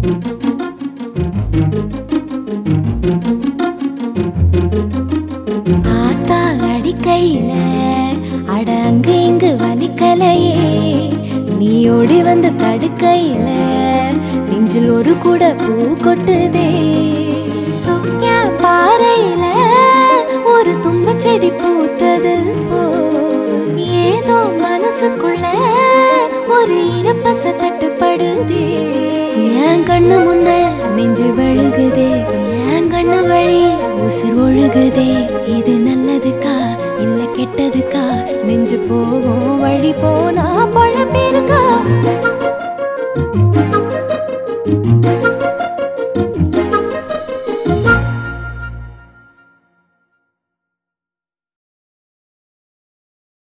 ஆத்தா அடிக்கையில அட அங்கு இங்கு வலிக்கலையே, நீ ஓடி வந்து தடுக்கையில நெஞ்சில் ஒரு கூட பூ கொட்டுதே. சொக்கியா பாறையில ஒரு தும்ப செடி பூத்தது போ, ஏதோ மனசுக்குள்ள ஒரு இறப்பச தட்டுப்படுதே. என் கண்ணு முன்ன நெஞ்சு வழுகுதே, என் கண்ணு வழி உசிர் ஒழுகுதே. இது நல்லதுக்கா இல்ல கெட்டதுக்கா, நெஞ்சு போகும் வழி போனா